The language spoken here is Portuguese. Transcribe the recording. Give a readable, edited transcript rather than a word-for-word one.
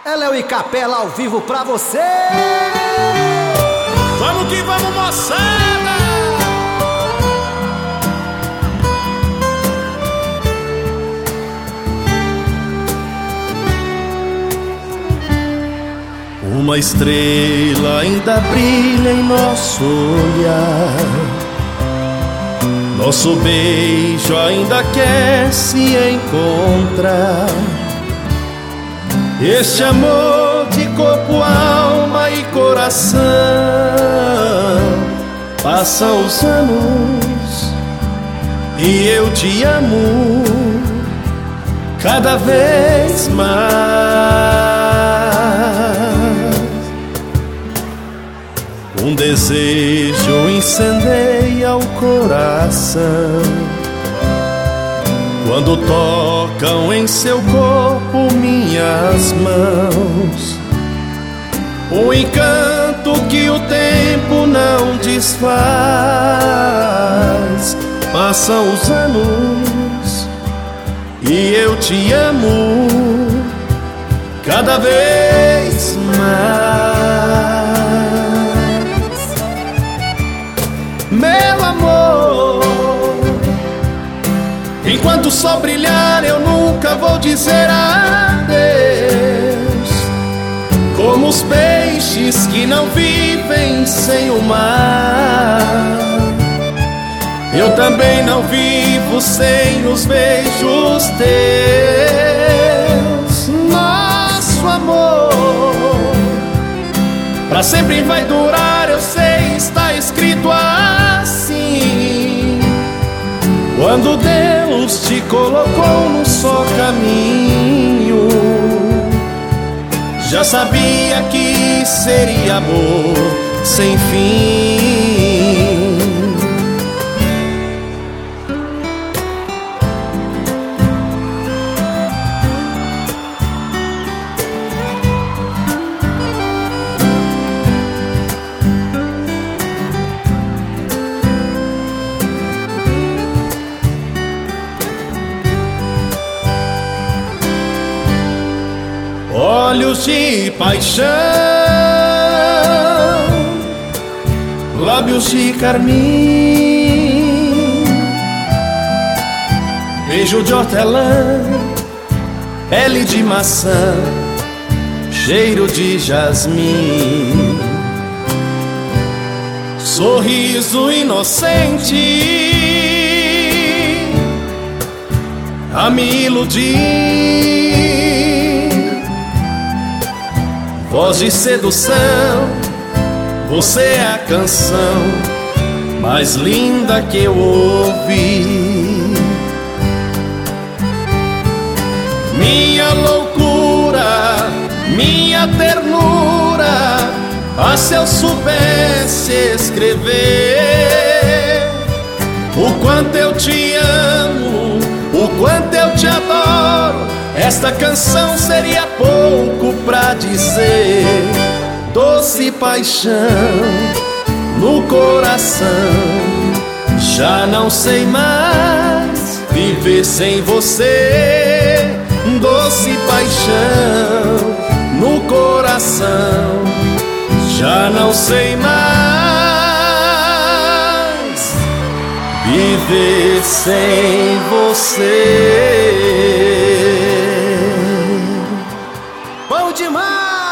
É Léo e Capela ao vivo pra você. Vamos que vamos, moçada! Uma estrela ainda brilha em nosso olhar, nosso beijo ainda quer se encontrar. Este amor de corpo, alma e coração. Passam os anos e eu te amo cada vez mais. Um desejo incendeia o coração quando tocam em seu corpo minhas mãos. Um encanto que o tempo não desfaz. Passam os anos e eu te amo cada vez mais. Meu amor, enquanto o sol brilhar, eu nunca vou dizer adeus. Como os peixes que não vivem sem o mar, eu também não vivo sem os beijos teus. Nosso amor pra sempre vai durar, eu sei, está escrito assim. Quando Deus te colocou no só caminho, já sabia que seria amor sem fim. Olhos de paixão, lábios de carmim, beijo de hortelã, pele de maçã, cheiro de jasmim, sorriso inocente a me iludir. Voz de sedução, você é a canção mais linda que eu ouvi. Minha loucura, minha ternura, ah, se eu soubesse escrever o quanto eu te amo, o quanto eu te adoro, esta canção seria pouco pra dizer. Doce paixão no coração, já não sei mais viver sem você. Doce paixão no coração, já não sei mais viver sem você. Bom demais!